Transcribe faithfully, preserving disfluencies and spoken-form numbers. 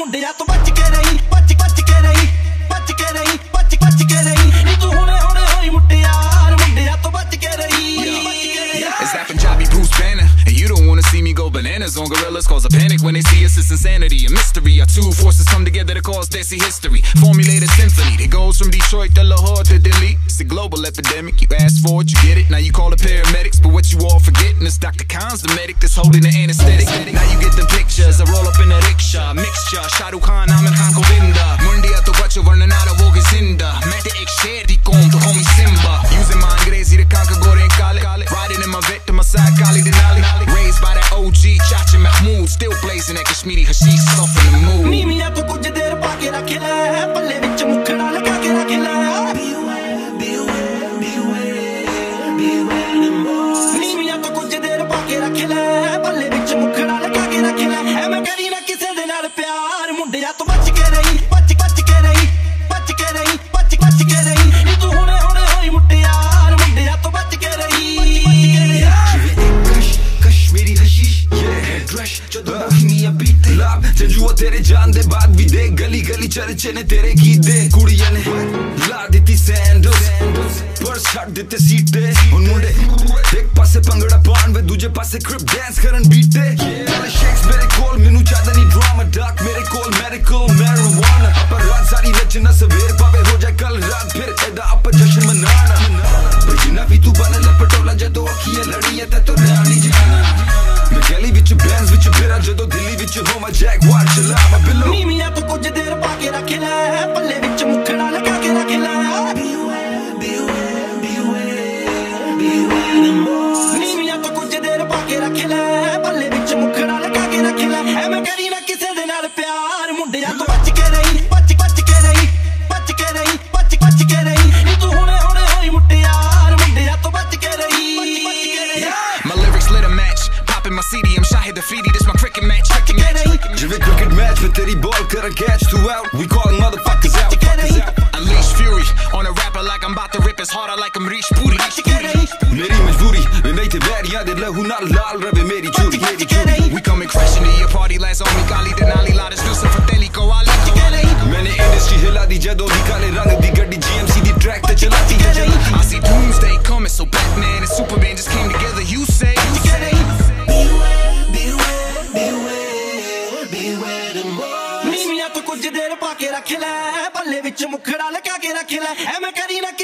ਮੁੰਡਿਆਂ ਤੋਂ ਬਚ ਕੇ ਰਹੀ, ਬਚ ਬਚ ਕੇ ਰਹੀ, ਬਚ ਕੇ ਰਹੀ, ਬਚ ਬਚ ਕੇ ਰਹੀ ਨੀ ਤੂੰ ਹੁਣੇ ਹੁਣੇ ਹੋਈ ਮੁਟਿਆਰ ਮੁੰਡਿਆਂ ਤੋਂ ਬਚ ਕੇ ਰਹੀ। It's that Punjabi Bruce Banner, and you don't wanna see me go bananas on gorillas, cause a panic when they see us. It's insanity, a mystery. Our two forces come together to cause Desi history. Formulate a symphony that goes from Detroit to Lahore to Delhi. It's a global epidemic. You ask for it, you get it. Now you call the paramedics, but what you all forgetting is Doctor Khan's the medic that's holding the anesthetic. Now you get the pictures. I roll up in a rickshaw, mixture. Shah Rukh Khan, Aamir Khan, Govinda. Mundiya to bacho varna nada wo ge zinda. Main te ek sher di kaum to homie Simba. Using my Angrezi to conquer gore and kale. Riding in my vet to my side, Kali Denali. Raised by that O G, Chacha Mahmood. Still blazing that Kashmiri hashish, soften the mood. ਨੀ ਮੀਆਂ ਤੋਂ ਕੁਝ ਦੇਰ ਪਾ ਕੇ ਰੱਖ ਲੈ, ਪੱਲੇ ਵਿੱਚ ਮੁੱਖੜਾ ਲਗਾ ਕੇ ਰੱਖ ਲੈ। ਨੀ ਮੀਆਂ ਤੋਂ ਕੁਝ ਦੇਰ ਪਾ ਕੇ ਰੱਖ ਲੈ, ਪੱਲੇ ਵਿੱਚ ਮੁੱਖੜਾ ਲਗਾ ਕੇ ਰੱਖ ਲੈ। ਐਵੇਂ ਕਰੀ ਨਾ ਕਿਸੇ ਦੇ ਨਾਲ ਪਿਆਰ ਮੁੰਡਿਆਂ ਤੋਂ ਬਚ ਕੇ ਰਹੀ, ਬਚ ਬਚ ਕੇ ਰਹੀ, ਬਚ ਕੇ ਰਹੀ, ਬਚ ਬਚ ਕੇ ਰਹੀ ਨੀ ਤੂੰ ਹੁਣੇ ਹੁਣੇ ਹੋਈ ਮੁਟਿਆਰ ਮੁੰਡਿਆਂ ਤੋਂ ਬਚ ਕੇ ਰਹੀ। कश्मीरी हशीश ये है ड्रश ਜਦੋਂ ਮੀਆਂ ਬੀਤੇ ਲਾਭ ਜੰਜੂਆ ਤੇਰੇ ਜਾਣ ਦੇ ਬਾਅਦ ਵੀ ਦੇ ਗਲੀ ਗਲੀ ਚਰਚੇ ਨੇ ਤੇਰੇ ਗੀਤ ਦੇ ਕੁੜੀਆਂ ਨੇ ਲਾ ਦਿੱਤੀ ਸੈਂਡਲਸ ਪਰਸ ਛੱਡ ਦਿੱਤੇ ਸੀਟ ਤੇ ਹੁਣ ਮੁੰਡੇ ਇੱਕ ਪਾਸੇ ਭੰਗੜਾ ਪਾਉਣ ਵੇ ਦੂਜੇ ਪਾਸੇ ਕ੍ਰਿਪ ਡਾਂਸ ਕਰਨ ਬੀਟ ਤੇ ਨਾਲੇ ਸ਼ੇਕਸ ਮੇਰੇ ਕੋਲ ਮੈਨੂੰ ਚਾਹਦਾ ਨਹੀਂ ਡਰਾਮਾ ਡਾਕ ਮੇਰੇ ਕੋਲ ਮੈਡੀਕਲ ਮੈਰੀਜੂਆਨਾ ਆਪਾਂ ਰਾਤ ਸਾਰੀ ਨੱਚਣਾ ਸਵੇਰ ਪਾਵੇ ਹੋ ਜਾਏ ਕੱਲ ਰਾਤ ਫਿਰ ਇਹਦਾ ਆਪਾਂ ਜਸ਼ਨ ਮਨਾਣਾ ਬਜਨਾ ਵੀ ਤੂੰ ਬਣ ਲੈ ਪਟੋਲਾ ਜਦੋਂ ਅੱਖੀਆਂ ਲੜੀਆਂ ਤਾਂ ਤੂੰ ਰਾਣੀ ਜਾਣਾ ਮੈਂ ਗਲੀ ਵਿੱਚ ਬੈਂਸ ਵਿੱਚ ਫਿਰਾਂ ਜਦੋਂ ਦਿੱਲੀ ਵਿੱਚ ਹੋਵਾਂ ਜੈਗਵਾਰ ਚਲਾਵਾਂ ਬਿੱਲੋ ਨੀ ਮੀਆਂ ਤੋਂ ਕੁਝ ਦੇਰ ਪਾ ਕੇ ਰੱਖ ਲੈ, ਪੱਲੇ ਵਿੱਚ ਮੁੱਖੜਾ ਲਗਾ ਕੇ ਰੱਖ ਲੈ। ਨੀ ਮੀਆਂ ਤੋਂ ਕੁਝ ਦੇਰ ਪਾ ਕੇ ਰੱਖ ਲੈ, ਪੱਲੇ ਵਿੱਚ ਮੁੱਖੜਾ ਲਗਾ ਕੇ ਰੱਖ ਲੈ। ਐਵੇਂ ਕਰੀ ਨਾ ਕਿਸੇ ਦੇ ਨਾਲ ਪਿਆਰ ਮੁੰਡਿਆਂ ਤੋਂ ਬਚ ਕੇ ਰਹੀ, ਬਚ ਬਚ ਕੇ ਰਹੀ, ਬਚ ਕੇ ਰਹੀ, ਬਚ ਬਚ ਕੇ ਰਹੀ ਨੀ ਤੂੰ ਹੁਣੇ ਹੁਣੇ ਹੋਈ ਮੁਟਿਆਰ ਮੁੰਡਿਆਂ ਤੋਂ ਬਚ ਕੇ ਰਹੀ। My lyrics lit a match, popping my C D, I'm Shahid Afridi, this my cricket match. ਜਿਵੇਂ cricket match ਮੈਂ ਤੇਰੀ ball ਕਰਾਂ catch two out, we calling motherfuckers out. Unleash fury on a rapper like I'm about to rip his heart out like I'm Rish Puri. ਮੇਰੀ ਮਜਬੂਰੀ ਵੇ ਨਹੀਂ ਤੇ ਬੈਰੀਆਂ ਦੇ ਲਹੂ ਨਾਲ ਲਾਲ ਰਵੇ ਮੇਰੀ ਚੂੜੀ ਮੇਰੀ ਚੂੜੀ We coming crashing to your party like Zombie Kali Denali la exclusive for Delico Ali. ਮੈਨੇ ਇੰਡਸਟਰੀ ਹਿਲਾ ਦੀ ਜਦੋਂ ਦੀ ਕਾਲੇ ਰੰਗ ਦੀ ਗੱਡੀ G M C ਦੀ ਟਰੈਕ ਤੇ ਚਲਾਤੀ I see doomsday coming, so Batman and Superman just came together. You say ਨੀ ਮੀਆਂ ਤੋਂ ਕੁਝ ਦੇਰ ਪਾ ਕੇ ਰੱਖ ਲੈ, ਪੱਲੇ ਵਿੱਚ ਮੁੱਖੜਾ ਲਗਾ ਕੇ ਰੱਖ ਲੈ। ਐਵੇਂ ਕਰੀ ਨਾ